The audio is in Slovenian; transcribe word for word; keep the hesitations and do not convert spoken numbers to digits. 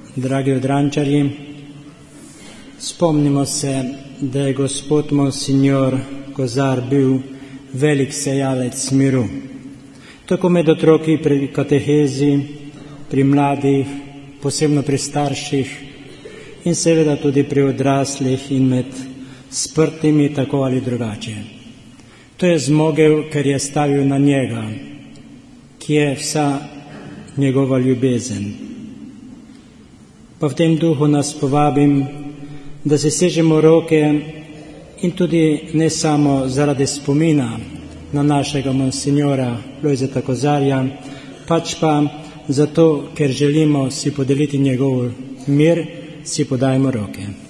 dragi odrančarji, spomnimo se, da je gospod Monsignor Kozar bil velik sejalec miru. Tako med otroki pri katehezi, pri mladih, posebno pri starših in seveda tudi pri odraslih in med sprtimi tako ali drugače. To je zmogel, ker je stavil na njega, ki je vsa njegova ljubezen. Pa v tem duhu nas povabim, da se sežemo roke in tudi ne samo zaradi spomina na našega monsignora Lojzeta Kozarja, pač pa zato, ker želimo si podeliti njegov mir, si podajmo roke.